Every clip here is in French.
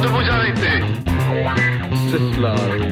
de vous arrêter. C'est cela.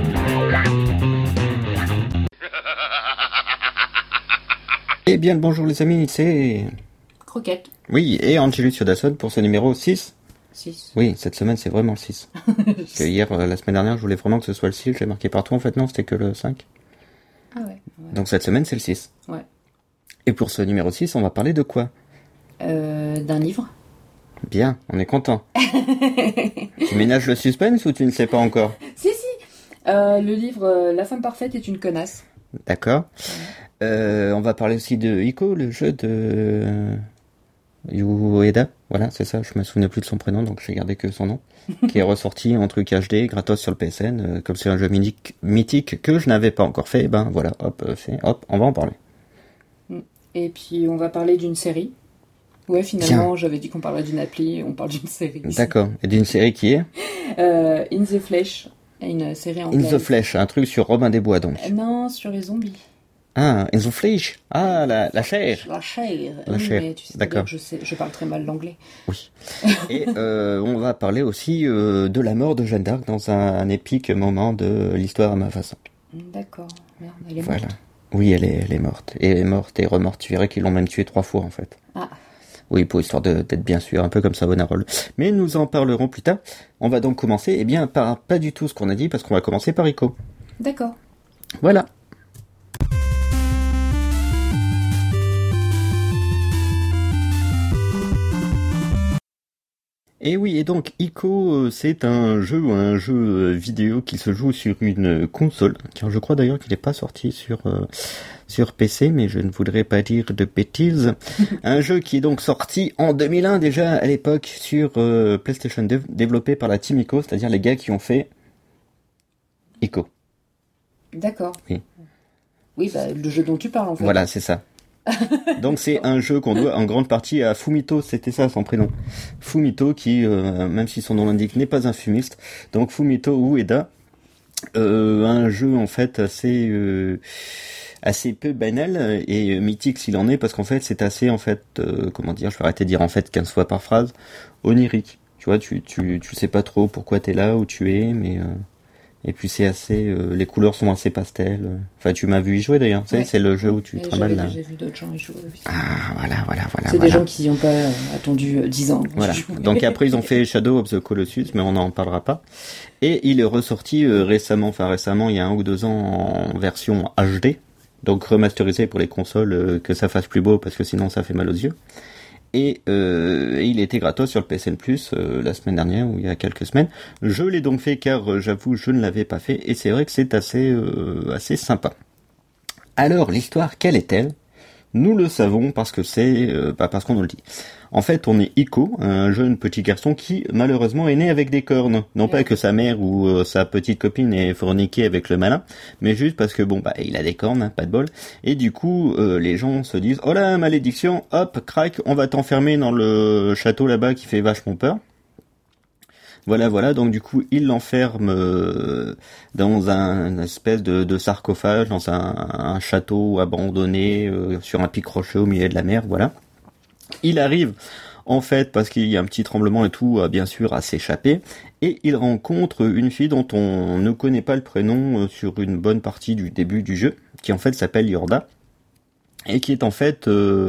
Eh bien, le bonjour les amis, c'est... Croquette. Oui, et Angelus Yodasson pour ce numéro 6. 6. Oui, cette semaine c'est vraiment le 6. Parce que hier, la semaine dernière, je voulais vraiment que ce soit le 6, j'ai marqué partout, en fait non, c'était que le 5. Ah ouais. Donc cette semaine c'est le 6. Ouais. Et pour ce numéro 6, on va parler de quoi? D'un livre. Bien, on est content. Tu ménages le suspense ou tu ne sais pas encore? Si. Le livre La femme parfaite est une connasse. D'accord. On va parler aussi de Ico, le jeu de Ueda. Voilà, c'est ça, je me souvenais plus de son prénom, donc j'ai gardé que son nom. Qui est ressorti en truc HD, gratos sur le PSN. Comme c'est un jeu mythique que je n'avais pas encore fait, ben voilà, hop, on va en parler. Et puis on va parler d'une série. Ouais, finalement, j'avais dit qu'on parlerait d'une appli, on parle d'une série. D'accord. Et d'une série qui est In the Flesh, une série anglaise. In the Flesh, un truc sur Robin des Bois, donc. Non, sur les zombies. Ah, In the Flesh. Ah, la chair. La chair. La chair. Mais tu sais, d'accord. Je parle très mal l'anglais. Oui. Et on va parler aussi de la mort de Jeanne d'Arc dans un épique moment de l'histoire à ma façon. D'accord. Merde, elle est voilà. morte. Oui, elle est morte. Et morte et remorte. Tu verrais qu'ils l'ont même tuée 3 fois, en fait. Ah. Oui, pour histoire d'être bien sûr, un peu comme Savonarole. Mais nous en parlerons plus tard. On va donc commencer, par pas du tout ce qu'on a dit, parce qu'on va commencer par Ico. D'accord. Voilà. Et oui, et donc Ico, c'est un jeu vidéo qui se joue sur une console, car je crois d'ailleurs qu'il n'est pas sorti sur PC, mais je ne voudrais pas dire de bêtises. Un jeu qui est donc sorti en 2001 déjà à l'époque sur PlayStation 2, développé par la Team Ico, c'est-à-dire les gars qui ont fait Ico. D'accord. Oui. Oui, bah, le jeu dont tu parles en fait. Voilà, c'est ça. Donc c'est un jeu qu'on doit en grande partie à Fumito, c'était ça son prénom. Fumito qui, même si son nom l'indique, n'est pas un fumiste. Donc Fumito Ueda, un jeu en fait assez peu banal et mythique s'il en est, parce qu'en fait c'est assez je vais arrêter de dire en fait 15 fois par phrase, onirique. Tu vois, tu sais pas trop pourquoi t'es là, où tu es, mais... Et puis c'est assez, les couleurs sont assez pastel. Enfin, tu m'as vu y jouer d'ailleurs. Ouais. C'est le jeu où tu travailles là. J'ai vu d'autres gens y jouer aussi. Ah, voilà. C'est des gens qui n'ont pas attendu 10 ans. Voilà. Donc après ils ont fait Shadow of the Colossus, mais on n'en parlera pas. Et il est ressorti récemment, il y a 1 ou 2 ans en version HD, donc remasterisé pour les consoles, que ça fasse plus beau parce que sinon ça fait mal aux yeux. Et il était gratos sur le PSN Plus la semaine dernière, ou il y a quelques semaines. Je l'ai donc fait car j'avoue je ne l'avais pas fait, et c'est vrai que c'est assez sympa. Alors l'histoire, quelle est-elle? Nous le savons parce que parce qu'on nous le dit. En fait, on est Ico, un jeune petit garçon qui malheureusement est né avec des cornes. Non pas que sa mère ou sa petite copine ait forniqué avec le malin, mais juste parce que il a des cornes, hein, pas de bol. Et du coup, les gens se disent oh là, malédiction, hop, crac, on va t'enfermer dans le château là-bas qui fait vachement peur. Voilà, donc du coup, il l'enferme dans un espèce de sarcophage, dans un château abandonné, sur un pic rocheux au milieu de la mer, voilà. Il arrive, en fait, parce qu'il y a un petit tremblement et tout, bien sûr, à s'échapper, et il rencontre une fille dont on ne connaît pas le prénom sur une bonne partie du début du jeu, qui en fait s'appelle Yorda, et qui est en fait...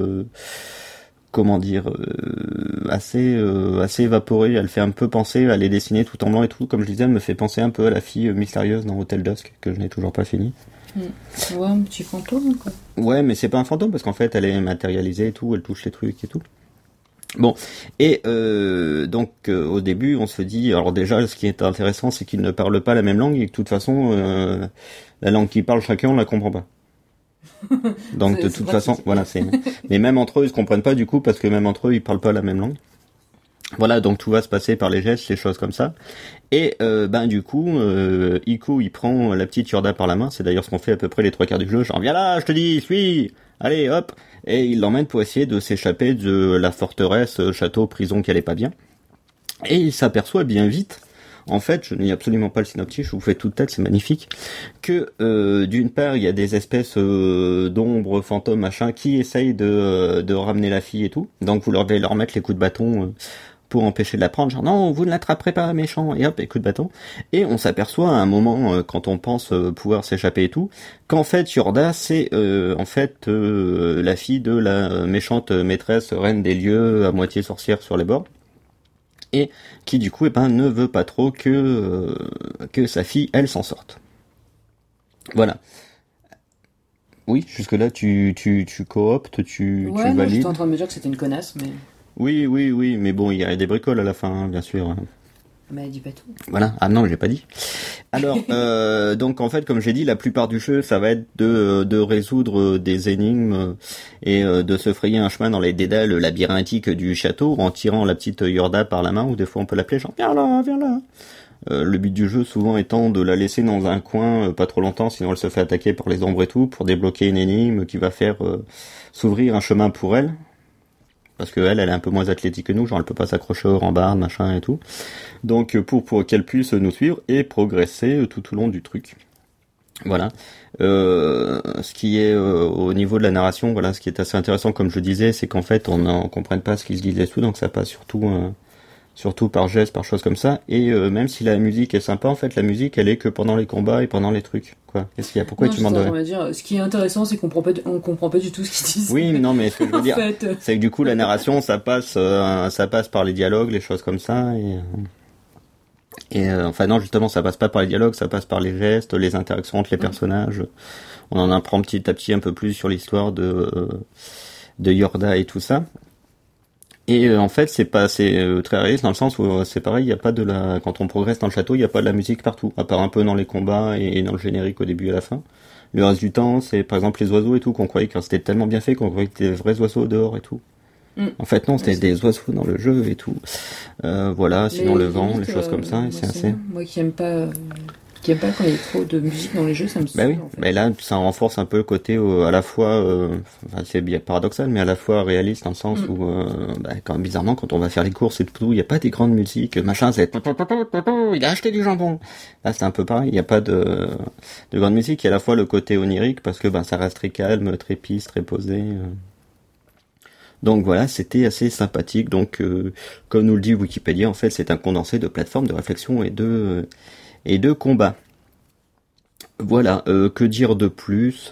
assez évaporée. Elle fait un peu penser, elle est dessinée tout en blanc et tout, comme je disais, elle me fait penser un peu à la fille mystérieuse dans Hotel Dusk, que je n'ai toujours pas fini. Ouais, un petit fantôme, quoi. Ouais, mais c'est pas un fantôme, parce qu'en fait, elle est matérialisée et tout, elle touche les trucs et tout. Bon, et donc au début, on se dit, alors déjà, ce qui est intéressant, c'est qu'ils ne parlent pas la même langue, et que de toute façon, la langue qu'ils parlent chacun, on la comprend pas. Donc de toute façon, voilà, mais même entre eux ils se comprennent pas du coup, parce que même entre eux ils parlent pas la même langue. Voilà, donc tout va se passer par les gestes, les choses comme ça. Et du coup, Ico il prend la petite Yorda par la main, c'est d'ailleurs ce qu'on fait à peu près les 3 quarts du jeu, genre viens là, je te dis, suis, allez hop, et il l'emmène pour essayer de s'échapper de la forteresse, château, prison qui allait pas bien. Et il s'aperçoit bien vite, en fait, je n'ai absolument pas le synopsis, je vous fais toute tête, c'est magnifique, que d'une part, il y a des espèces d'ombres, fantômes, machin, qui essayent de ramener la fille et tout. Donc vous devez leur mettre les coups de bâton pour empêcher de la prendre, genre non, vous ne l'attraperez pas, méchant, et hop, et coup de bâton. Et on s'aperçoit à un moment, quand on pense pouvoir s'échapper et tout, qu'en fait Yorda, c'est la fille de la méchante maîtresse reine des lieux, à moitié sorcière sur les bords, et qui du coup ne veut pas trop que sa fille, elle, s'en sorte. Voilà. Oui, jusque-là, tu cooptes, tu Ouais, non, valides. j'étais en train de me dire que c'était une connasse, mais... Oui, mais bon, il y a des bricoles à la fin, hein, bien sûr. Mais elle dit pas tout. Voilà. Ah non, j'ai pas dit. Alors, donc en fait, comme j'ai dit, la plupart du jeu, ça va être de résoudre des énigmes et de se frayer un chemin dans les dédales labyrinthiques du château en tirant la petite Yorda par la main, ou des fois on peut l'appeler genre viens là, viens là. Le but du jeu souvent étant de la laisser dans un coin pas trop longtemps, sinon elle se fait attaquer par les ombres et tout, pour débloquer une énigme qui va faire s'ouvrir un chemin pour elle. Parce que elle est un peu moins athlétique que nous, genre elle peut pas s'accrocher aux rambardes, machin et tout. Donc pour qu'elle puisse nous suivre et progresser tout au long du truc. Voilà. Ce qui est au niveau de la narration, voilà, ce qui est assez intéressant, comme je disais, c'est qu'en fait on comprenne pas ce qui se disait tout, donc ça passe surtout par gestes, par choses comme ça. Et même si la musique est sympa, en fait la musique elle est que pendant les combats et pendant les trucs. Quoi. Qu'est-ce qu'il y a? Pourquoi tu m'en donnes? On va dire, ce qui est intéressant, c'est qu'on comprend pas du tout ce qu'ils disent. Oui, non, mais ce que je veux dire, fait... c'est que du coup la narration, ça passe par les dialogues, les choses comme ça, enfin non, justement, ça passe pas par les dialogues, ça passe par les gestes, les interactions entre les personnages. On en apprend petit à petit un peu plus sur l'histoire de Yorda et tout ça. Et en fait, c'est très réaliste dans le sens où c'est pareil, il y a pas quand on progresse dans le château, il y a pas de la musique partout, à part un peu dans les combats et dans le générique au début et à la fin. Le reste du temps, c'est par exemple les oiseaux et tout qu'on croyait que c'était tellement bien fait qu'on croyait que c'était des vrais oiseaux dehors et tout. En fait non, c'était des oiseaux dans le jeu et tout. Voilà, sinon le vent, les choses comme ça, et c'est assez. Moi qui aime pas quand il y a trop de musique dans les jeux, ça me saoule. Bah oui, en fait. mais là ça renforce un peu le côté à la fois, c'est bien paradoxal, mais à la fois réaliste dans le sens où, quand bizarrement quand on va faire les courses et tout, il y a pas des grandes musiques, machin, c'est il a acheté du jambon. Là c'est un peu pareil, il y a pas de grande musique, il y a à la fois le côté onirique parce que ça reste très calme, très peace, très posé. Donc voilà, c'était assez sympathique. Donc comme nous le dit Wikipédia, en fait c'est un condensé de plateformes de réflexion et de combat. Voilà, que dire de plus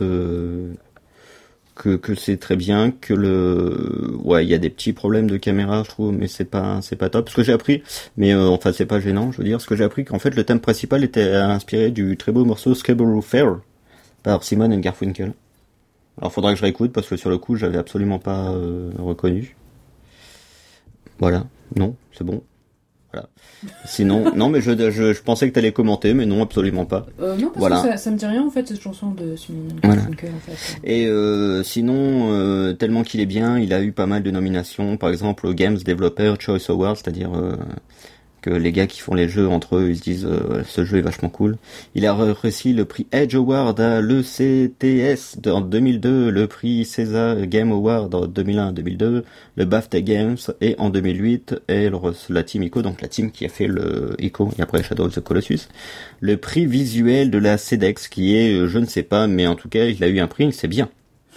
que c'est très bien, que il y a des petits problèmes de caméra, je trouve, mais c'est pas top. Ce que j'ai appris, mais enfin c'est pas gênant, je veux dire, ce que j'ai appris qu'en fait le thème principal était inspiré du très beau morceau Scarborough Fair par Simon and Garfunkel. Alors faudra que je réécoute parce que sur le coup j'avais absolument pas reconnu. Voilà, non, c'est bon. Voilà. Sinon, non, mais je pensais que t'allais commenter, mais non, absolument pas. Non, parce voilà. que ça me dit rien en fait cette chanson de Simon Voilà. Garfunkel en fait. Et sinon, tellement qu'il est bien, il a eu pas mal de nominations, par exemple au Games Developer Choice Award, c'est-à-dire que les gars qui font les jeux entre eux, ils se disent ce jeu est vachement cool. Il a reçu le prix Edge Award à l'ECTS en 2002, le prix César Game Award en 2001-2002, le BAFTA Games, et en 2008, la team ICO, donc la team qui a fait le ICO et après Shadow of the Colossus, le prix visuel de la CEDEX qui est, je ne sais pas, mais en tout cas il a eu un prix, c'est bien.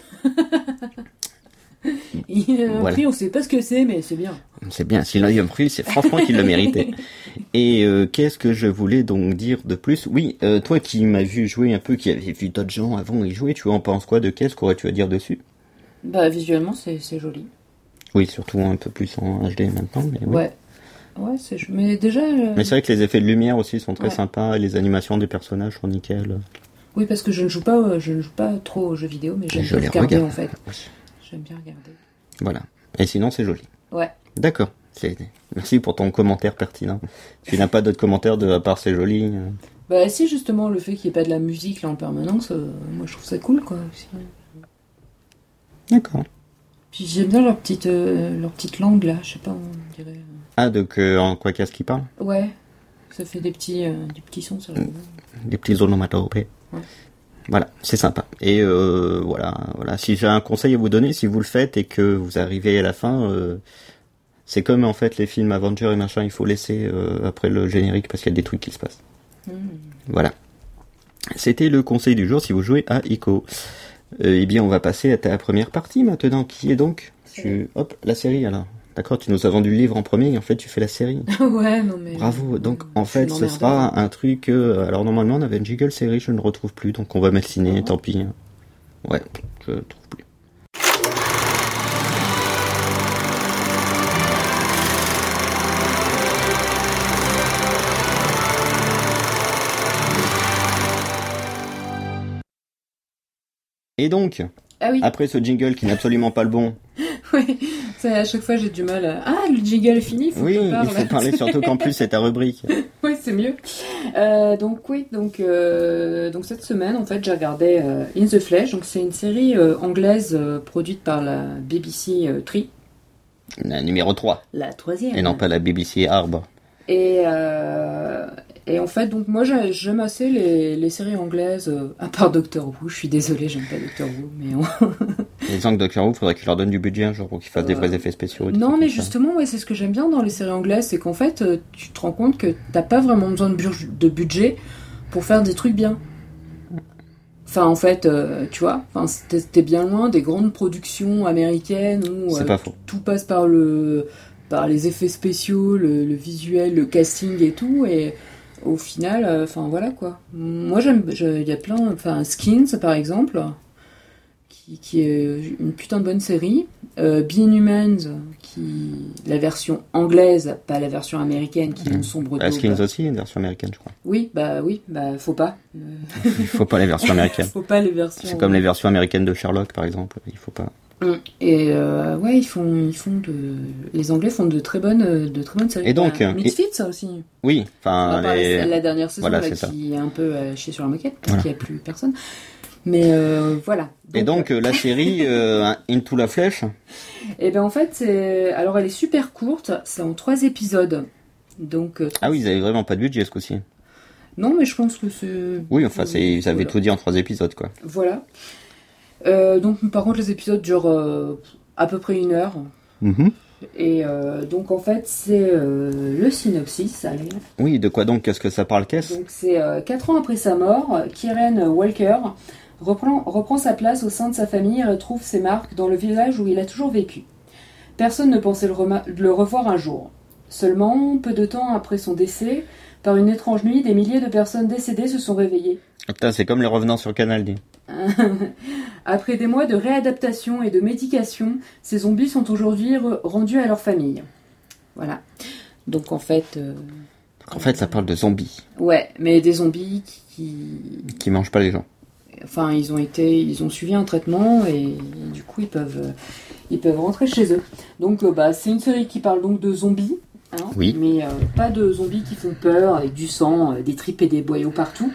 Il a un prix, on sait pas ce que c'est, mais c'est bien. C'est bien, s'il a eu un prix, c'est franchement qu'il le méritait. Et qu'est-ce que je voulais donc dire de plus? Oui, toi qui m'as vu jouer un peu, qui avais vu d'autres gens avant y jouer, tu en penses quoi de qu'est-ce qu'aurais-tu à dire dessus? Bah visuellement c'est joli. Oui, surtout un peu plus en HD maintenant. Mais oui. Ouais, mais déjà... Mais c'est vrai que les effets de lumière aussi sont très sympas, et les animations des personnages sont nickel. Oui, parce que je ne joue pas trop aux jeux vidéo, mais j'aime bien regarder en fait. J'aime bien regarder. Voilà. Et sinon, c'est joli. Ouais. D'accord. Merci pour ton commentaire pertinent. Tu n'as pas d'autres commentaires à part c'est joli. Bah si, justement, le fait qu'il n'y ait pas de la musique là en permanence, moi je trouve ça cool quoi. D'accord. Puis j'aime bien leur petite langue là, je sais pas, on dirait... Ah, donc en quoi qu'est-ce qu'ils parlent? Ouais. Ça fait des petits sons sur la langue. Des petits onomatopées. Ouais. Voilà, c'est sympa. Et voilà. Si j'ai un conseil à vous donner, si vous le faites et que vous arrivez à la fin, c'est comme en fait les films Avengers et machin, il faut laisser après le générique parce qu'il y a des trucs qui se passent. Voilà. C'était le conseil du jour si vous jouez à ICO. Eh bien, on va passer à ta première partie maintenant, qui est donc, hop, la série alors. D'accord, tu nous as vendu le livre en premier et en fait tu fais la série. Ouais, non mais... Bravo. Donc en je fait, suis ce une sera un truc. Alors normalement, on avait une Jiggle série, je ne le retrouve plus, donc on va mettre ciné. Tant pis. Ouais, je le trouve plus. Et donc, Ah oui, après ce jingle qui n'est absolument pas le bon, oui. Ça, à chaque fois j'ai du mal à... Ah, le jingle est fini, faut oui, que je parle. il faut parler surtout qu'en plus c'est ta rubrique. Oui, c'est mieux. Donc cette semaine, en fait, j'ai regardé In the Flesh. Donc c'est une série anglaise produite par la BBC Three, La numéro 3, la troisième. et non pas la BBC Arbre. Et en fait, donc moi j'aime assez les séries anglaises, à part Doctor Who. Je suis désolée, j'aime pas Doctor Who, mais Les gens que Doctor Who, faudrait qu'ils leur donnent du budget un jour pour qu'ils fassent des vrais effets spéciaux. des non, trucs mais comme ça. justement, ouais, c'est ce que j'aime bien dans les séries anglaises, c'est qu'en fait, tu te rends compte que t'as pas vraiment besoin de budget pour faire des trucs bien. Enfin, en fait, tu vois, enfin, t'es bien loin des grandes productions américaines où C'est pas faux. tout passe par les effets spéciaux, le visuel, le casting et tout, et au final, enfin voilà quoi. Moi, il y a plein, enfin, Skins par exemple, qui est une putain de bonne série. Being Humans, la version anglaise, pas la version américaine, qui est une sombre daube. Skins aussi, une version américaine, je crois. Oui, faut pas. Il faut pas les versions américaines. Faut pas les versions. C'est comme les versions américaines de Sherlock, par exemple. Il faut pas. Et ouais, les Anglais font de très bonnes séries. Et donc, Misfits ça aussi. Oui, enfin, À part la dernière saison Voilà, là, c'est ça. qui est un peu chier sur la moquette parce Voilà. qu'il n'y a plus personne. Mais voilà. Et donc, la série Into la Flèche. Et ben en fait, alors elle est super courte, c'est en 3 épisodes. Donc Ah oui, ils avaient vraiment pas de budget ce coup-ci. non, mais je pense que c'est. Oui, enfin, ils avaient voilà. tout dit en 3 épisodes, quoi. Voilà. Donc par contre, les épisodes durent à peu près 1 heure. Mhm. Et donc en fait, c'est le synopsis. Allez. Oui, de quoi donc? Qu'est-ce que ça parle, qu'est-ce? Donc c'est 4 ans après sa mort, Kieran Walker reprend sa place au sein de sa famille et retrouve ses marques dans le village où il a toujours vécu. Personne ne pensait le revoir un jour. Seulement, peu de temps après son décès, par une étrange nuit, des milliers de personnes décédées se sont réveillées. Putain, c'est comme les revenants sur Canal D. Après des mois de réadaptation et de médication, ces zombies sont aujourd'hui rendus à leur famille. Voilà. Donc en fait... En fait, ça parle de zombies Ouais, mais des zombies qui mangent pas les gens. Enfin, ils ont suivi un traitement et du coup ils peuvent rentrer chez eux. Donc c'est une série qui parle donc de zombies, hein, Oui. mais pas de zombies qui font peur avec du sang, des tripes et des boyaux partout.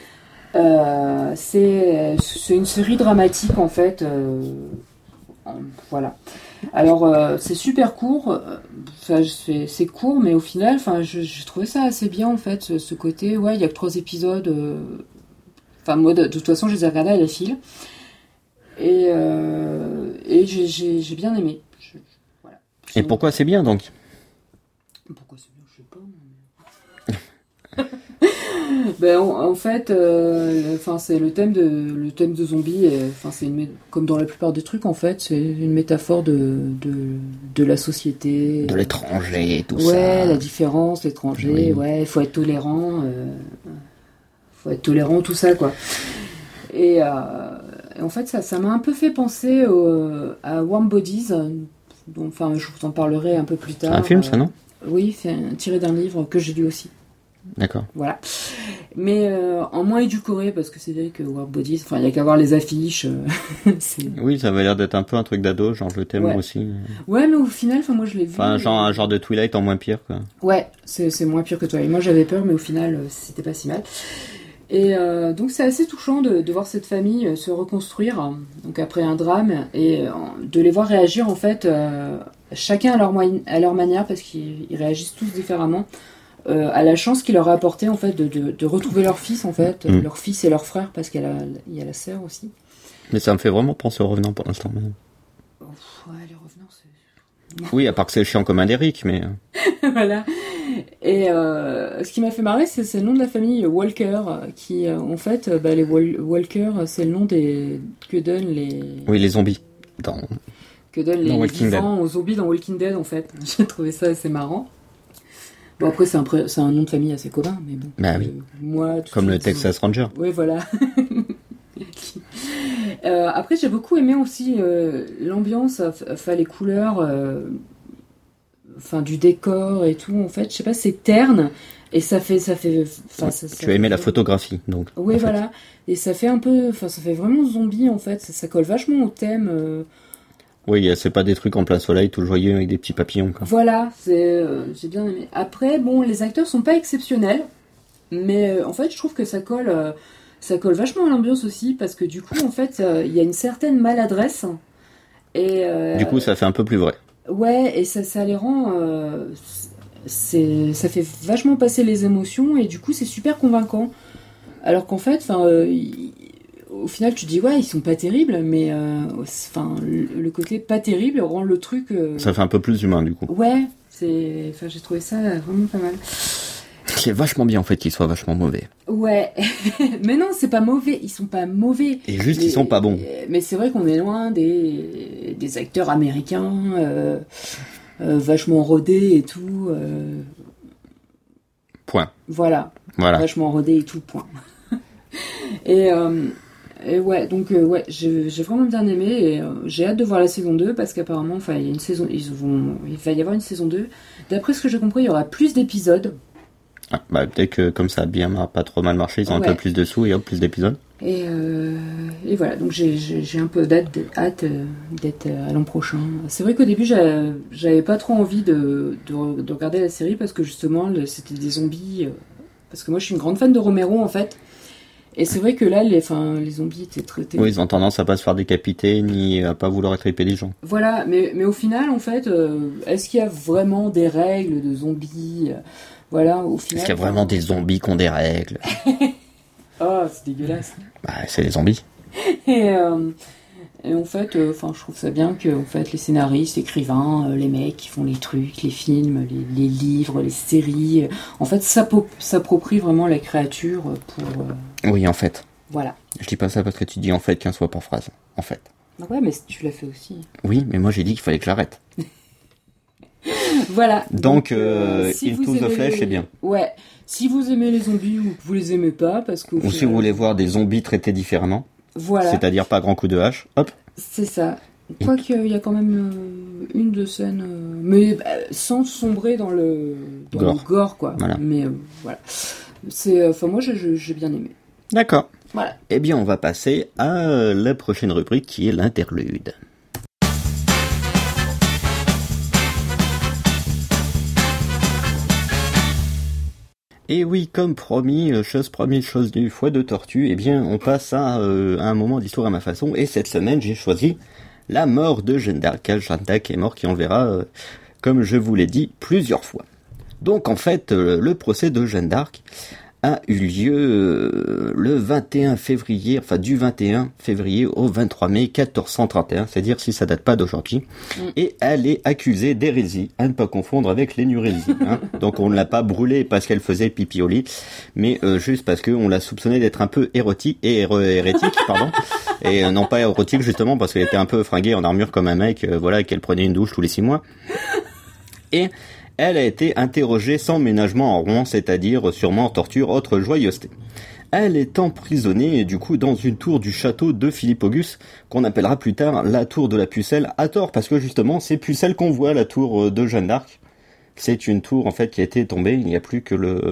C'est une série dramatique en fait. Voilà. Alors c'est super court. C'est court, mais au final, j'ai trouvé ça assez bien en fait. Ce côté, ouais, il y a que 3 épisodes. Enfin, moi, de toute façon, je les ai regardés à la file. Et j'ai bien aimé. Voilà. Et pourquoi c'est bien, donc? Pourquoi c'est bien, je sais pas. Ben, en fait, c'est le thème de zombies. C'est comme dans la plupart des trucs, en fait, c'est une métaphore de la société. De l'étranger et tout ça. Ouais, la différence, l'étranger. Oui. Ouais, il faut être tolérant. Tout ça, quoi. Et en fait, ça m'a un peu fait penser à Warm Bodies. Donc, je vous en parlerai un peu plus tard. C'est un film, ça, non? Oui, tiré d'un livre que j'ai lu aussi. D'accord. Voilà. Mais en moins édulcoré, parce que c'est vrai que Warm Bodies, il n'y a qu'à voir les affiches. Oui, ça avait l'air d'être un peu un truc d'ado, genre je t'aime Ouais. aussi. Ouais, mais au final, moi je l'ai vu. Enfin, un genre de Twilight en moins pire, quoi. Ouais, c'est moins pire que toi. Et moi j'avais peur, mais au final, c'était pas si mal. Et donc c'est assez touchant de voir cette famille se reconstruire, donc après un drame, et de les voir réagir en fait, chacun à leur manière, parce qu'ils réagissent tous différemment, à la chance qu'il leur a apporté en fait de retrouver leur fils en fait, leur fils et leur frère, parce qu'il y a la sœur aussi. Mais ça me fait vraiment penser aux revenants pour l'instant. Même. Ouais, les revenants, c'est... Oui, à part que c'est chiant comme un Derrick, mais... Voilà. Et ce qui m'a fait marrer, c'est le nom de la famille Walker, qui en fait, les Walker, c'est le nom que donnent les... Oui, les zombies. que donnent Dans les Walking vivants aux zombies dans Walking Dead, en fait. J'ai trouvé ça assez marrant. Bon, après, c'est un nom de famille assez commun, mais bon. Bah oui. Moi, Comme le Texas Ranger. Oui, voilà. Après, j'ai beaucoup aimé aussi l'ambiance, enfin les couleurs, enfin du décor et tout. En fait, je sais pas, c'est terne et ça fait. Tu as aimé la photographie, donc. Oui, voilà. Et ça fait un peu, enfin, ça fait vraiment zombie en fait. Ça colle vachement au thème. Oui, c'est pas des trucs en plein soleil, tout joyeux avec des petits papillons, quoi. Voilà, j'ai bien aimé. Après, bon, les acteurs sont pas exceptionnels, mais en fait, je trouve que ça colle vachement à l'ambiance aussi, parce que du coup, en fait, il y a une certaine maladresse. Et, Du coup, ça fait un peu plus vrai. ouais, et ça les rend. Ça fait vachement passer les émotions, et du coup, c'est super convaincant. Alors qu'en fait, au final, tu te dis, ouais, ils sont pas terribles, mais le côté pas terrible rend le truc. Ça fait un peu plus humain, du coup. Ouais, j'ai trouvé ça vraiment pas mal. C'est vachement bien, en fait, qu'ils soient vachement mauvais. Ouais, mais non, c'est pas mauvais, ils sont pas mauvais. Et juste, ils sont pas bons. Mais c'est vrai qu'on est loin des acteurs américains vachement rodés et tout. Point. Voilà. Vachement rodés et tout, point. Et ouais, donc ouais, j'ai vraiment bien aimé et j'ai hâte de voir la saison 2 parce qu'apparemment, enfin, il y a une saison, il va y avoir une saison 2. D'après ce que j'ai compris, il y aura plus d'épisodes. Ah, bah, peut-être que comme ça a bien pas trop mal marché, ils ont un peu plus de sous et hop, plus d'épisodes. Et voilà, donc j'ai un peu hâte d'être à l'an prochain. C'est vrai qu'au début, j'avais pas trop envie de regarder la série parce que justement, c'était des zombies. Parce que moi, je suis une grande fan de Romero en fait. Et c'est vrai que là, les zombies étaient traités. Oui, ils ont tendance à pas se faire décapiter ni à pas vouloir attraper les gens. Voilà, mais au final, en fait, est-ce qu'il y a vraiment des règles de zombies Voilà, au final. Est-ce qu'il y a vraiment des zombies qui ont des règles Oh, c'est dégueulasse. Bah, c'est les zombies. Et en fait, je trouve ça bien que en fait, les scénaristes, écrivains, les mecs qui font les trucs, les films, les livres, les séries, en fait, s'approprient vraiment la créature pour. Oui, en fait. Voilà. Je dis pas ça parce que tu dis en fait 15 fois par phrase. En fait. Ouais, mais tu l'as fait aussi. Oui, mais moi j'ai dit qu'il fallait que j'arrête. Voilà. Donc, si Into the Flesh, c'est bien. Ouais. Si vous aimez les zombies ou que vous les aimez pas, parce que. Ou si vous voulez voir des zombies traités différemment. Voilà. C'est-à-dire pas grand coup de hache, hop. C'est ça. Quoique, il y a quand même une de scènes, mais sans sombrer dans le gore, quoi. Voilà. Mais voilà. Moi, j'ai bien aimé. D'accord. Voilà. Eh bien, on va passer à la prochaine rubrique qui est l'interlude. Et oui, comme promis, chose du foie de tortue, eh bien, on passe à un moment d'histoire à ma façon, et cette semaine, j'ai choisi la mort de Jeanne d'Arc. Jeanne d'Arc est mort, qui on le verra, comme je vous l'ai dit, plusieurs fois. Donc, en fait, le procès de Jeanne d'Arc a eu lieu le 21 février, enfin du 21 février au 23 mai 1431, c'est-à-dire si ça date pas d'aujourd'hui, et elle est accusée d'hérésie, à ne pas confondre avec l'énurésie. Hein. Donc on ne l'a pas brûlée parce qu'elle faisait pipi au lit, mais juste parce qu'on l'a soupçonnée d'être un peu hérétique, pardon, et non pas érotique justement parce qu'elle était un peu fringuée en armure comme un mec, voilà, qu'elle prenait une douche tous les 6 mois. Et elle a été interrogée sans ménagement en Rouen, c'est-à-dire sûrement torture, autre joyeuseté. Elle est emprisonnée, du coup, dans une tour du château de Philippe Auguste, qu'on appellera plus tard la tour de la Pucelle, à tort, parce que justement, c'est Pucelle qu'on voit, la tour de Jeanne d'Arc. C'est une tour, en fait, qui a été tombée, il n'y a plus que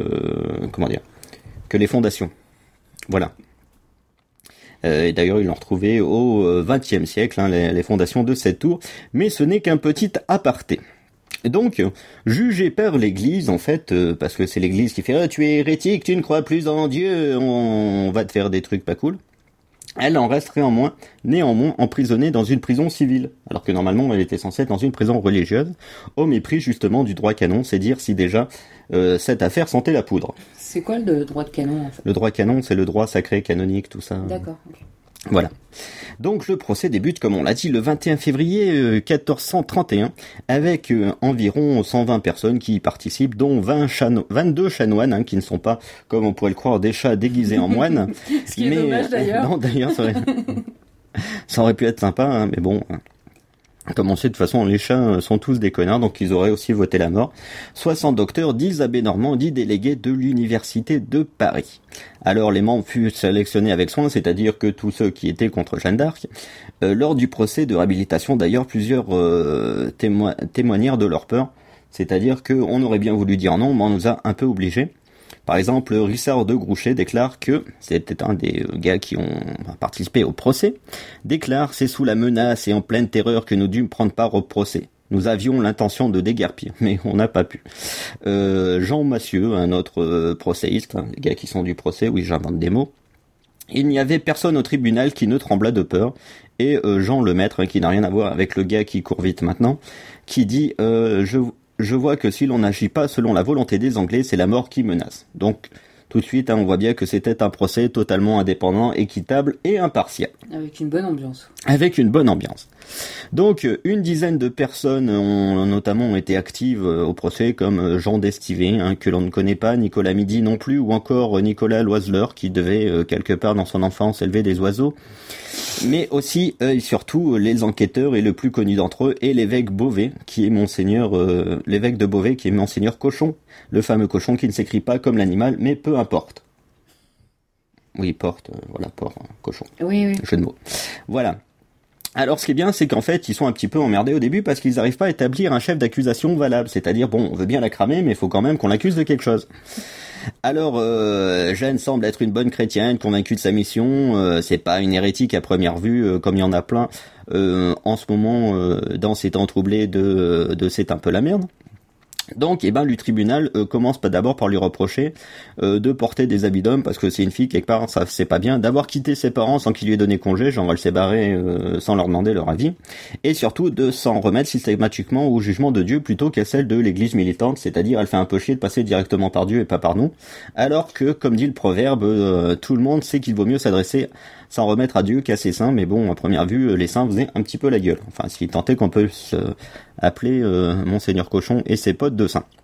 que les fondations. Voilà. Et d'ailleurs, ils l'ont retrouvé au XXe siècle, hein, les fondations de cette tour, mais ce n'est qu'un petit aparté. Donc, jugée par l'Église, en fait, parce que c'est l'Église qui fait « tu es hérétique, tu ne crois plus en Dieu, on va te faire des trucs pas cool », elle en reste néanmoins emprisonnée dans une prison civile, alors que normalement elle était censée être dans une prison religieuse, au mépris justement du droit canon, c'est dire si déjà cette affaire sentait la poudre. C'est quoi le droit de canon en fait ? Le droit canon, c'est le droit sacré, canonique, tout ça. D'accord. Okay. Voilà. Donc le procès débute, comme on l'a dit, le 21 février 1431, avec environ 120 personnes qui y participent, dont 22 chanoines, hein, qui ne sont pas, comme on pourrait le croire, des chats déguisés en moines. Ce qui est dommage d'ailleurs. Non, d'ailleurs, ça aurait pu être sympa, hein, mais bon. Comme on sait, de toute façon, les chats sont tous des connards, donc ils auraient aussi voté la mort. 60 docteurs, 10 abbés normands, 10 délégués de l'université de Paris. Alors les membres furent sélectionnés avec soin, c'est-à-dire que tous ceux qui étaient contre Jeanne d'Arc. Lors du procès de réhabilitation, d'ailleurs, plusieurs témoignèrent de leur peur, c'est-à-dire qu'on aurait bien voulu dire non, mais on nous a un peu obligés. Par exemple, Richard de Grouchet déclare que, c'était un des gars qui ont participé au procès, déclare: c'est sous la menace et en pleine terreur que nous dûmes prendre part au procès. Nous avions l'intention de déguerpir, mais on n'a pas pu. Jean Massieu, un autre procéiste, les gars qui sont du procès, oui j'invente des mots, il n'y avait personne au tribunal qui ne trembla de peur. Et Jean Lemaître, qui n'a rien à voir avec le gars qui court vite maintenant, qui dit je vois que si l'on n'agit pas selon la volonté des Anglais, c'est la mort qui menace. Donc, tout de suite, on voit bien que c'était un procès totalement indépendant, équitable et impartial. Avec une bonne ambiance. Avec une bonne ambiance. Donc, une dizaine de personnes ont été actives au procès, comme Jean d'Estivé, que l'on ne connaît pas, Nicolas Midi non plus, ou encore Nicolas Loiseleur, qui devait, quelque part dans son enfance, élever des oiseaux. Mais aussi, et surtout, les enquêteurs, et le plus connu d'entre eux est l'évêque Beauvais, qui est l'évêque de Beauvais, qui est Monseigneur Cochon, le fameux cochon qui ne s'écrit pas comme l'animal, mais peu importe. Oui, porte, cochon. Oui. Jeu de mots. Voilà. Alors, ce qui est bien, c'est qu'en fait, ils sont un petit peu emmerdés au début parce qu'ils n'arrivent pas à établir un chef d'accusation valable. C'est-à-dire, bon, on veut bien la cramer, mais il faut quand même qu'on l'accuse de quelque chose. Alors, Jeanne semble être une bonne chrétienne, convaincue de sa mission. C'est pas une hérétique à première vue, comme il y en a plein en ce moment dans ces temps troublés de c'est un peu la merde. Donc, le tribunal commence pas d'abord par lui reprocher de porter des habits d'homme, parce que c'est une fille, quelque part, ça c'est pas bien, d'avoir quitté ses parents sans qu'ils lui aient donné congé, genre elle s'est barrée sans leur demander leur avis, et surtout de s'en remettre systématiquement au jugement de Dieu plutôt qu'à celle de l'église militante, c'est-à-dire elle fait un peu chier de passer directement par Dieu et pas par nous, alors que, comme dit le proverbe, tout le monde sait qu'il vaut mieux s'en remettre à Dieu qu'à ses saints, mais bon, à première vue, les saints faisaient un petit peu la gueule. Enfin, si tant est qu'on peut appeler Monseigneur Cochon et ses potes de saints.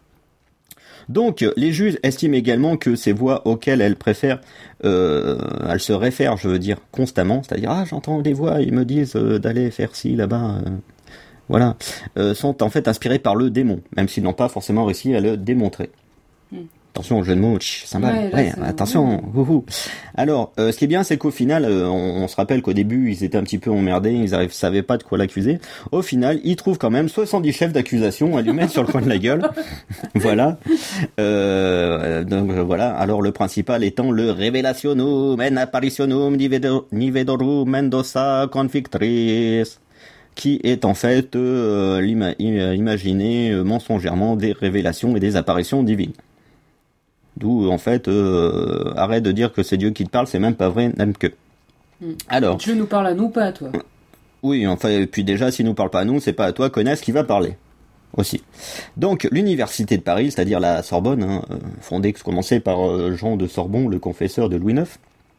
Donc, les juges estiment également que ces voix auxquelles elles se réfèrent, constamment, c'est-à-dire, j'entends des voix, ils me disent d'aller faire ci, là-bas, sont en fait inspirées par le démon, même s'ils n'ont pas forcément réussi à le démontrer. Attention au jeu de mots, cymbale. Ouais, attention. Alors, ce qui est bien, c'est qu'au final, on se rappelle qu'au début, ils étaient un petit peu emmerdés, ils savaient pas de quoi l'accuser. Au final, ils trouvent quand même 70 chefs d'accusation à lui mettre sur le coin de la gueule. Voilà. Donc voilà. Alors le principal étant le Revelationum en Apparitionum Nivedorum Mendoza Confictris, qui est en fait imaginé mensongèrement des révélations et des apparitions divines. D'où, en fait, arrête de dire que c'est Dieu qui te parle, c'est même pas vrai, même que. Alors. Dieu nous parle à nous, pas à toi. Oui, enfin, et puis déjà, s'il nous parle pas à nous, c'est pas à toi, connasse, qui va parler. Aussi. Donc, l'université de Paris, c'est-à-dire la Sorbonne, commencée par Jean de Sorbon, le confesseur de Louis IX.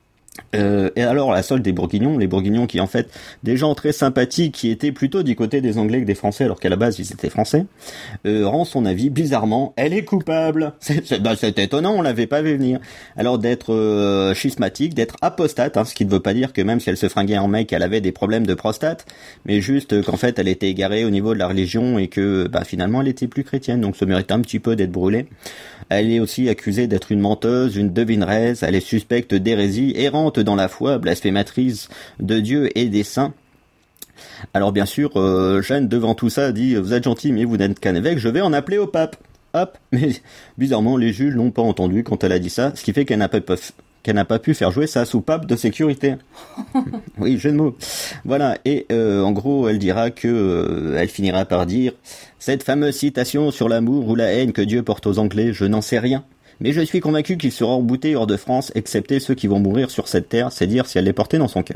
Et alors la solde des Bourguignons, les Bourguignons qui en fait des gens très sympathiques qui étaient plutôt du côté des Anglais que des Français alors qu'à la base ils étaient Français, rend son avis bizarrement, elle est coupable. C'est étonnant, on l'avait pas vu venir. Alors d'être schismatique, d'être apostate, ce qui ne veut pas dire que même si elle se fringuait en mec, elle avait des problèmes de prostate, mais juste qu'en fait elle était égarée au niveau de la religion et que finalement elle était plus chrétienne, donc ça mérite un petit peu d'être brûlée. Elle est aussi accusée d'être une menteuse, une devineresse, elle est suspecte d'hérésie, errante dans la foi, blasphématrice de Dieu et des saints. Alors bien sûr, Jeanne, devant tout ça, dit « Vous êtes gentil, mais vous n'êtes qu'un évêque, je vais en appeler au pape. » Hop. Mais bizarrement, les juges l'ont pas entendu quand elle a dit ça, ce qui fait qu'elle n'a pas pu faire jouer sa soupape de sécurité. Oui, jeu de mots. Voilà, et en gros, elle dira que elle finira par dire « Cette fameuse citation sur l'amour ou la haine que Dieu porte aux Anglais, je n'en sais rien. Mais je suis convaincu qu'ils seront emboutés hors de France, excepté ceux qui vont mourir sur cette terre, c'est dire si elle les portait dans son cœur. »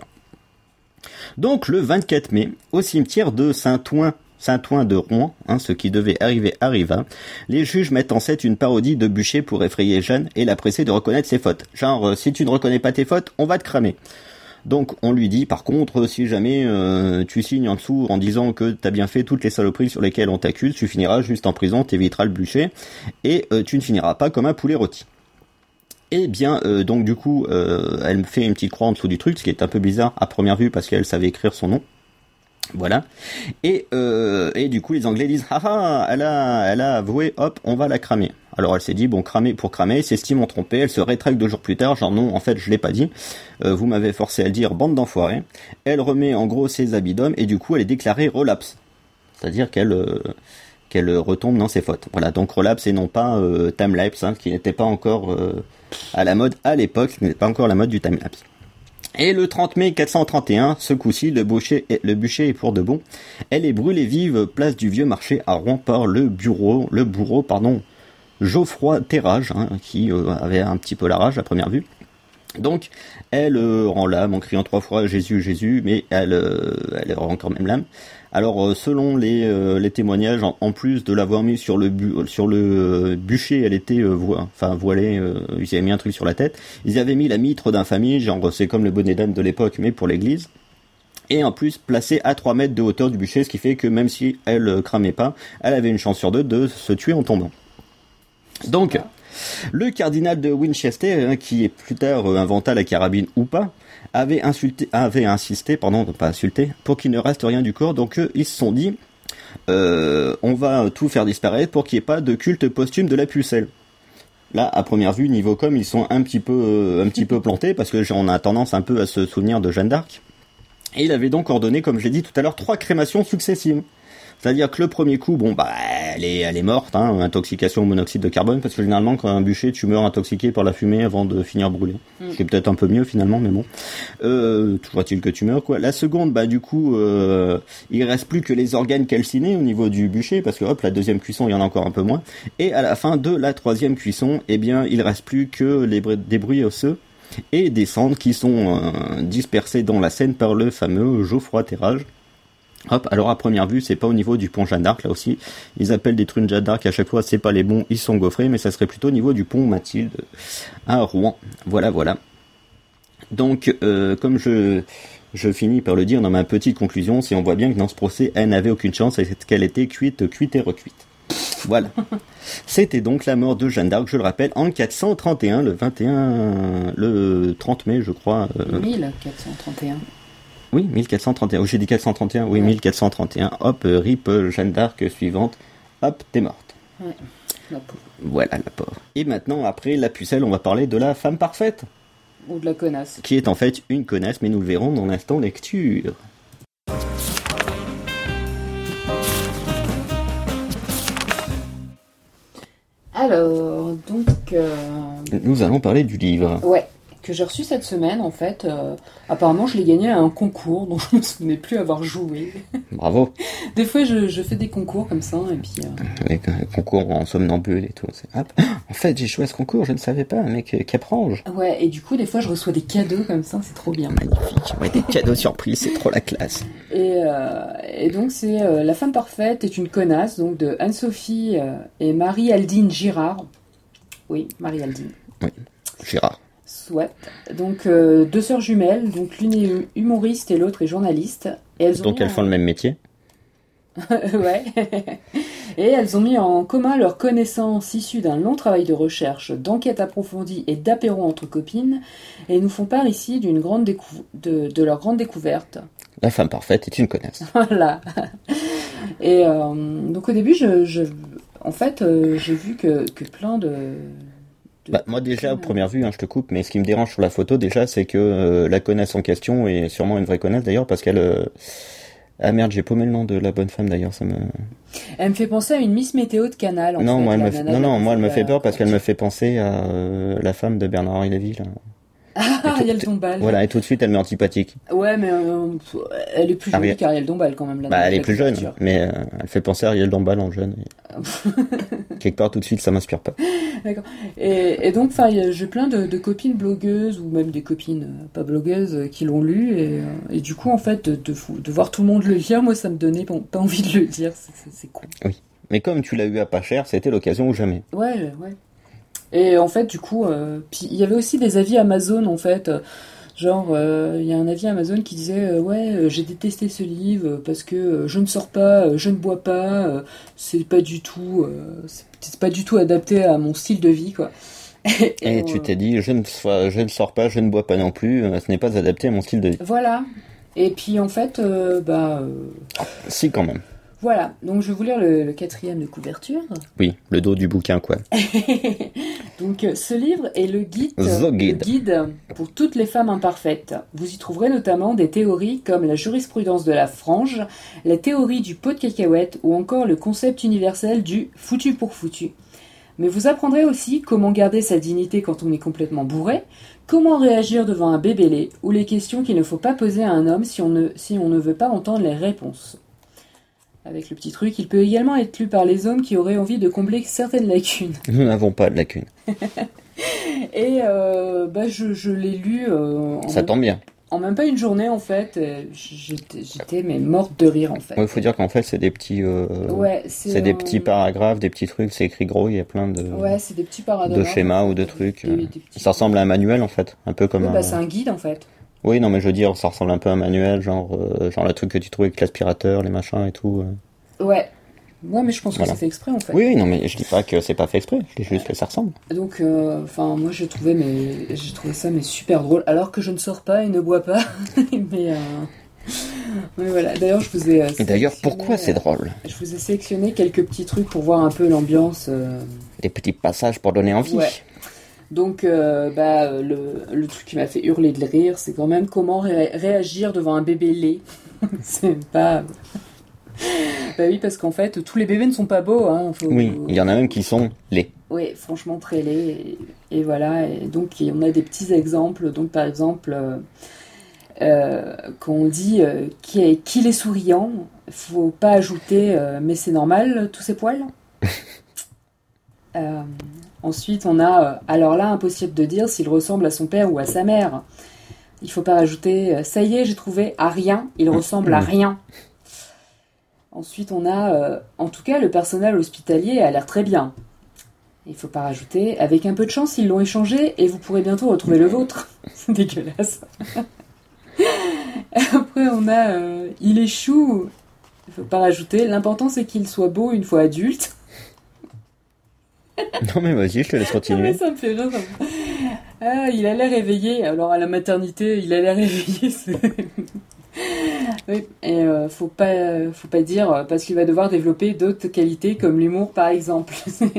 Donc, le 24 mai, au cimetière de Saint-Ouen de Rouen, ce qui devait arriver arriva, les juges mettent en scène une parodie de Bûcher pour effrayer Jeanne et la presser de reconnaître ses fautes. Genre, si tu ne reconnais pas tes fautes, on va te cramer. Donc on lui dit, par contre, si jamais tu signes en dessous en disant que t'as bien fait toutes les saloperies sur lesquelles on t'accuse, tu finiras juste en prison, t'éviteras le bûcher, et tu ne finiras pas comme un poulet rôti. Et bien, donc du coup, elle me fait une petite croix en dessous du truc, ce qui est un peu bizarre à première vue parce qu'elle savait écrire son nom. Voilà. Et du coup, les Anglais disent, ah, elle a avoué, hop, on va la cramer. Alors elle s'est dit, bon, cramer pour cramer, ses estimes ont trompé, elle se rétracte 2 jours plus tard, genre non, en fait, je l'ai pas dit, vous m'avez forcé à le dire, bande d'enfoirés. Elle remet en gros ses habits d'homme, et du coup, elle est déclarée relapse. C'est-à-dire qu'elle retombe dans ses fautes. Voilà, donc relapse et non pas timelapse, hein, qui n'était pas encore à la mode à l'époque, ce n'était pas encore la mode du timelapse. Et le 30 mai 431, ce coup-ci, le bûcher est pour de bon. Elle est brûlée vive, place du Vieux Marché à Rouen par le bourreau, Geoffroy Terrage, hein, qui avait un petit peu la rage à première vue. Donc, elle rend l'âme en criant 3 fois Jésus, Jésus, mais elle rend quand même l'âme. Alors, selon les témoignages, en plus de l'avoir mis sur le bûcher, elle était voilée, ils avaient mis un truc sur la tête. Ils avaient mis la mitre d'infamie, genre c'est comme le bonnet d'âne de l'époque, mais pour l'église. Et en plus, placée à 3 mètres de hauteur du bûcher, ce qui fait que même si elle cramait pas, elle avait une chance sur 2 de se tuer en tombant. Donc, le cardinal de Winchester, hein, qui plus tard inventa la carabine ou pas, avait insisté, pour qu'il ne reste rien du corps. Donc ils se sont dit, on va tout faire disparaître pour qu'il n'y ait pas de culte posthume de la pucelle. Là, à première vue, niveau com, ils sont un petit peu plantés, parce que on a tendance un peu à se souvenir de Jeanne d'Arc. Et il avait donc ordonné, comme je l'ai dit tout à l'heure, 3 crémations successives. C'est-à-dire que le premier coup, bon, bah, elle est morte, hein, intoxication au monoxyde de carbone, parce que généralement, quand un bûcher, tu meurs intoxiqué par la fumée avant de finir brûlé. C'est peut-être un peu mieux, finalement, mais bon. Toujours est-il que tu meurs, quoi. La seconde, bah, du coup, il reste plus que les organes calcinés au niveau du bûcher, parce que, hop, la deuxième cuisson, il y en a encore un peu moins. Et à la fin de la 3e cuisson, eh bien, il reste plus que des débris osseux et des cendres qui sont dispersées dans la Seine par le fameux Geoffroy Terrage. Hop, alors à première vue, c'est pas au niveau du pont Jeanne d'Arc, là aussi. Ils appellent des trucs Jeanne d'Arc, à chaque fois, c'est pas les bons, ils sont gaufrés, mais ça serait plutôt au niveau du pont Mathilde, à Rouen. Voilà. Donc, comme je finis par le dire dans ma petite conclusion, si on voit bien que dans ce procès, elle n'avait aucune chance, et qu'elle était cuite et recuite. Voilà. C'était donc la mort de Jeanne d'Arc, je le rappelle, en 431, le 30 mai, je crois. 1431. Oui, 1431. Oh, j'ai dit 431. Oui, ouais. 1431. Hop, rip Jeanne d'Arc suivante. Hop, t'es morte. Ouais, la pauvre. Voilà, la pauvre. Et maintenant, après la pucelle, on va parler de la femme parfaite. Ou de la connasse. Qui est en fait une connasse, mais nous le verrons dans l'instant lecture. Alors, donc... Nous allons parler du livre. Ouais. Que j'ai reçu cette semaine, en fait. Apparemment, je l'ai gagné à un concours dont je ne me souvenais plus avoir joué. Bravo. Des fois, je fais des concours comme ça, et puis... Avec un concours en somnambule et tout. Hop. En fait, j'ai joué à ce concours, je ne savais pas, un mec Caprange. Ouais, et du coup, des fois, je reçois des cadeaux comme ça, c'est trop bien. Magnifique. Ouais, des cadeaux surprises, c'est trop la classe. Et donc, c'est La femme parfaite est une connasse, donc de Anne-Sophie et Marie-Aldine Girard. Oui, Marie-Aldine. Oui, Girard. Soit. Donc, 2 sœurs jumelles, donc l'une est humoriste et l'autre est journaliste. Et elles font le même métier. Ouais. Et elles ont mis en commun leurs connaissances issues d'un long travail de recherche, d'enquête approfondie et d'apéro entre copines, et nous font part ici d'une de leur grande découverte. La femme parfaite est une connasse. Voilà. Et donc au début, j'ai vu que plein de moi déjà, à première vue, je te coupe, mais ce qui me dérange sur la photo déjà, c'est que la connasse en question est sûrement une vraie connasse d'ailleurs, parce qu'elle... Ah merde, j'ai paumé le nom de la bonne femme d'ailleurs, ça me... Elle me fait penser à une Miss Météo de Canal. Moi elle me fait peur parce qu'elle me fait penser à la femme de Bernard-Henri Lévy, là. Ah, Ariel Dombal. Voilà, et tout de suite elle m'est antipathique. Ouais, mais elle est plus jolie qu'Ariel Dombal quand même. Là, elle est plus jeune, mais elle fait penser à Ariel Dombal en jeune. Et... quelque part tout de suite ça m'inspire pas. D'accord. Et donc, j'ai plein de copines blogueuses ou même des copines pas blogueuses qui l'ont lu et du coup en fait de voir tout le monde le lire, moi ça me donnait pas envie de le lire, c'est cool. Oui, mais comme tu l'as eu à pas cher, c'était l'occasion ou jamais. Ouais. Et en fait, du coup, puis il y avait aussi des avis Amazon, en fait. Genre, il y a un avis Amazon qui disait j'ai détesté ce livre parce que je ne sors pas, je ne bois pas, c'est pas du tout adapté à mon style de vie, quoi. Et tu t'es dit, je ne sors pas, je ne bois pas non plus, ce n'est pas adapté à mon style de vie. Voilà. Et puis en fait, Si, quand même. voilà. Donc je vais vous lire le 4e de couverture. Oui, le dos du bouquin, quoi. Donc ce livre est le guide, The Guide. le guide pour toutes les femmes imparfaites. Vous y trouverez notamment des théories comme la jurisprudence de la frange, la théorie du pot de cacahuètes ou encore le concept universel du foutu pour foutu. Mais vous apprendrez aussi comment garder sa dignité quand on est complètement bourré, comment réagir devant un bébé lait ou les questions qu'il ne faut pas poser à un homme si on ne veut pas entendre les réponses. Avec le petit truc, il peut également être lu par les hommes qui auraient envie de combler certaines lacunes. Nous n'avons pas de lacune. Et je l'ai lu Ça tombe bien. en même pas une journée en fait. J'étais mais morte de rire en fait. Il faut dire qu'en fait, c'est des petits... Ouais, c'est des petits paragraphes, des petits trucs, c'est écrit gros, il y a plein de, Ouais, c'est des petits paragraphes. de schémas ou de trucs. Des petits- Ça ressemble à un manuel, en fait. Un peu comme Ouais, c'est un guide en fait. Oui, non, mais je veux dire, ça ressemble un peu à un manuel, genre le truc que tu trouves avec l'aspirateur, les machins et tout. Ouais. Ouais, mais je pense que Voilà. c'est fait exprès en fait. Oui, non, mais je dis pas que c'est pas fait exprès, je dis juste que ça ressemble. Donc, moi j'ai trouvé ça super drôle, alors que je ne sors pas et ne bois pas. Mais voilà. D'ailleurs, je vous ai. Et d'ailleurs, sélectionné, pourquoi c'est drôle? Je vous ai sélectionné quelques petits trucs pour voir un peu l'ambiance. Des petits passages pour donner envie. Ouais. Donc, le truc qui m'a fait hurler de rire, c'est quand même comment réagir devant un bébé laid. C'est pas. Bah oui, parce qu'en fait, tous les bébés ne sont pas beaux. Hein. Oui, il y en a même qui sont laids. Oui, franchement très laids. Et voilà. Et donc, on a des petits exemples. Donc, par exemple, quand on dit qu'il est souriant, faut pas ajouter mais c'est normal, tous ces poils. Ensuite, on a alors là, impossible de dire s'il ressemble à son père ou à sa mère. Il faut pas rajouter ça y est, j'ai trouvé à rien, il ressemble à rien. Ensuite, on a en tout cas le personnel hospitalier a l'air très bien. Il faut pas rajouter avec un peu de chance, ils l'ont échangé et vous pourrez bientôt retrouver le vôtre. C'est dégueulasse. Après, on a il est chou. Il faut pas rajouter. L'important c'est qu'il soit beau une fois adulte. Non, mais vas-y, je te laisse Non, mais continuer. ça me fait rire. Ah, il a l'air éveillé. Alors à la maternité, il a l'air éveillé. Oui, et faut pas dire parce qu'il va devoir développer d'autres qualités comme l'humour par exemple.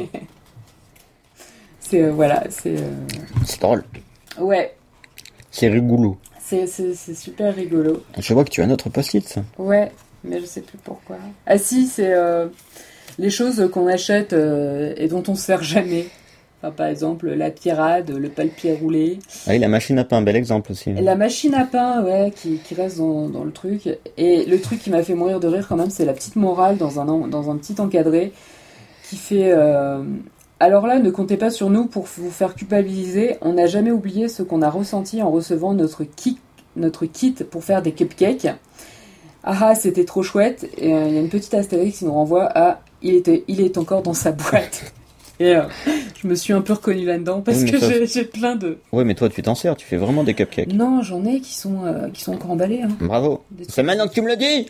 Voilà, c'est C'est drôle. ouais, C'est rigolo. c'est super rigolo. Je vois que tu as notre post-it, ça. Ouais, mais je sais plus pourquoi. Ah si, c'est les choses qu'on achète et dont on se sert jamais. Enfin, par exemple, la pierrade, le papier roulé. Ah oui, la machine à pain, bel exemple aussi. La machine à pain, ouais, qui reste dans le truc. Et le truc qui m'a fait mourir de rire quand même, c'est la petite morale dans un petit encadré qui fait... alors là, ne comptez pas sur nous pour vous faire culpabiliser. On n'a jamais oublié ce qu'on a ressenti en recevant notre kit pour faire des cupcakes. Ah, c'était trop chouette. Et il y a une petite astérix qui nous renvoie à il est encore dans sa boîte. Et je me suis un peu reconnue là-dedans parce Oui, mais que ça, j'ai plein de... Ouais, mais toi, tu t'en sers, tu fais vraiment des cupcakes. Non, j'en ai qui sont encore emballés. Hein. Bravo. C'est maintenant que tu me le dis.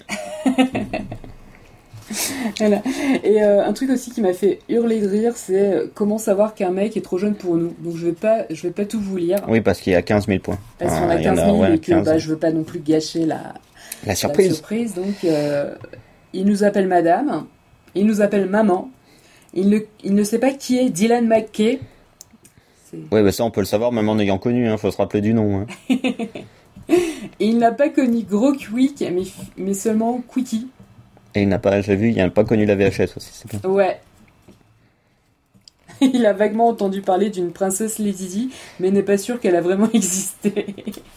Voilà. Et un truc aussi qui m'a fait hurler de rire, c'est comment savoir qu'un mec est trop jeune pour nous. Donc je vais pas tout vous lire. Oui, parce qu'il y a 15 000 points. Parce Ah, qu'on a il y en 15 000 ouais, et que 15. je veux pas non plus gâcher la Surprise. Donc il nous appelle madame, il nous appelle maman, il ne sait pas qui est Dylan McKay. Ouais, bah ça, on peut le savoir même en ayant connu, hein, faut se rappeler du nom. Hein. Et il n'a pas connu Gros Quick, mais seulement Quickie. Et il n'a pas, j'ai vu, il n'a pas connu la VHS aussi, c'est bien. Ouais. Il a vaguement entendu parler d'une princesse Lady Di, mais n'est pas sûr qu'elle a vraiment existé.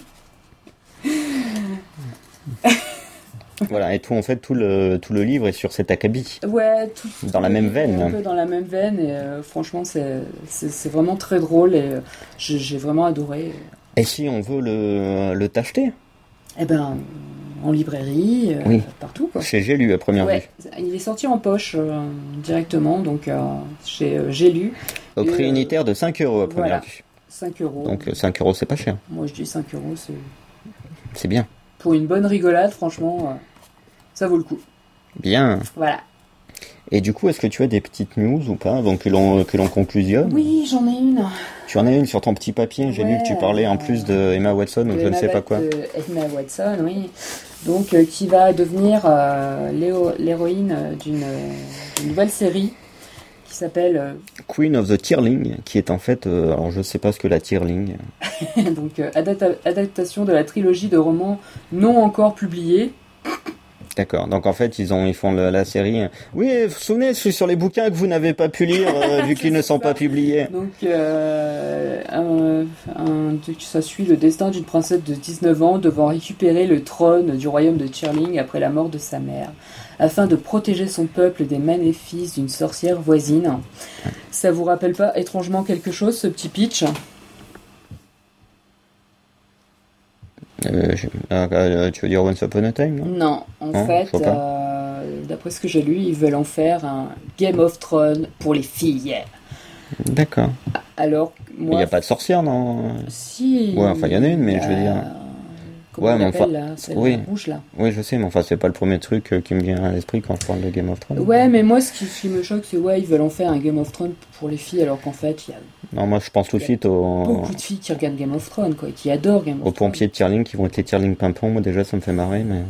Voilà, et tout, en fait, tout le livre est sur cet acabit. Ouais, tout Dans la même veine. Un peu dans la même veine, et franchement, c'est vraiment très drôle, et j'ai vraiment adoré. Et si on veut le t'acheter? Eh ben, en librairie, Oui. partout, quoi. Chez J'ai lu à première vue. Ouais, il est sorti en poche directement, donc j'ai lu. Au prix Et, unitaire de 5 € à première voilà. vue. 5 euros. Donc 5 € c'est pas cher. Moi je dis 5 euros, c'est... C'est bien. Pour une bonne rigolade, franchement, ça vaut le coup. Bien. Voilà. Et du coup, est-ce que tu as des petites news ou pas, donc que l'on conclusionne? Oui, j'en ai une. Tu en as une sur ton petit papier, j'ai lu que tu parlais en plus de Emma Watson, ou je ne sais pas quoi. Emma Watson, oui. Donc, qui va devenir l'héroïne d'une nouvelle série qui s'appelle Queen of the Tearling, qui est en fait, alors je sais pas ce que la Tearling. donc adaptation de la trilogie de romans non encore publiés. D'accord. Donc en fait, ils font la série. Oui, vous vous souvenez, je suis sur les bouquins que vous n'avez pas pu lire vu qu'ils ne sont pas publiés. Donc ça suit le destin d'une princesse de 19 ans devant récupérer le trône du royaume de Tearling après la mort de sa mère, afin de protéger son peuple des maléfices d'une sorcière voisine. Ça vous rappelle pas étrangement quelque chose, ce petit pitch ? Tu veux dire Once Upon a Time, non? Non, en fait, d'après ce que j'ai lu, ils veulent en faire un Game of Thrones pour les filles. D'accord. Alors, moi... Il n'y a pas de sorcière, non? Si... Ouais, enfin, il y en a une, mais je veux dire... Comment on l'appelle, là, celle rouge, là. Oui, je sais, mais enfin, c'est pas le premier truc qui me vient à l'esprit quand je parle de Game of Thrones. Ouais, mais moi, ce qui me choque, c'est ils veulent en faire un Game of Thrones pour les filles, alors qu'en fait, il y a... Non, moi, je pense tout de suite beaucoup de filles qui regardent Game of Thrones, quoi, qui adorent Game of Thrones. Aux pompiers de Tearling qui vont être les Tearling pimpons. Moi, déjà, ça me fait marrer, mais...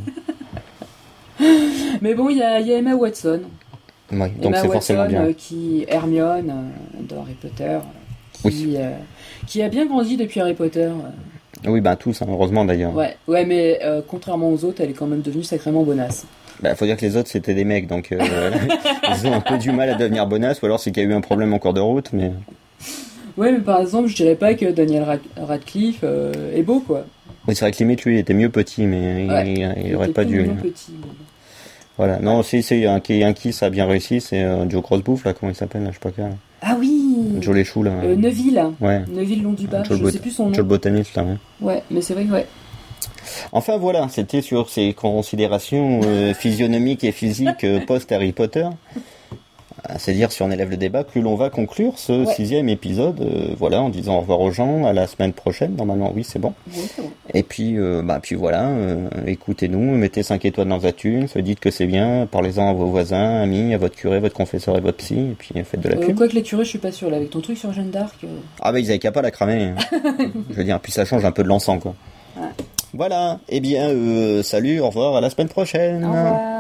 Mais bon, il y a Emma Watson. Ouais, donc c'est forcément bien. Qui Hermione dans Harry Potter, qui a bien grandi depuis Harry Potter. Oui, tous, hein, heureusement d'ailleurs. Ouais, mais contrairement aux autres, elle est quand même devenue sacrément bonasse. Faut dire que les autres c'était des mecs, donc ils ont un peu du mal à devenir bonasses, ou alors c'est qu'il y a eu un problème en cours de route, mais... Ouais, mais par exemple, je dirais pas que Daniel Radcliffe est beau, quoi. Oui, c'est vrai que limite, lui, il était mieux petit, mais il aurait pas dû... Petit, mais... Voilà, non, c'est un qui ça a bien réussi, c'est Joe Grossbouffe, là, comment il s'appelle, là, je sais pas quoi. Ah oui, Joe Léchou, là. Neville. Ouais. Neville Londubat, je sais plus son nom. Joe le botaniste, là, ouais. Ouais, mais c'est vrai que Enfin voilà, c'était sur ces considérations physionomiques et physiques post-Harry Potter. C'est dire, si on élève le débat, que l'on va conclure ce 6e épisode, voilà, en disant au revoir aux gens, à la semaine prochaine, normalement, oui, c'est bon. Oui, c'est bon. Et puis, puis voilà, écoutez-nous, mettez 5 étoiles dans iTunes, dites que c'est bien, parlez-en à vos voisins, amis, à votre curé, votre confesseur et votre psy, et puis faites de la pub. Quoi que les curés, je suis pas sûr, là, avec ton truc sur Jeanne d'Arc... Ah ils avaient qu'à pas la cramer. Je veux dire, puis ça change un peu de l'encens, quoi. Ouais. Voilà, eh bien, salut, au revoir, à la semaine prochaine. Au revoir.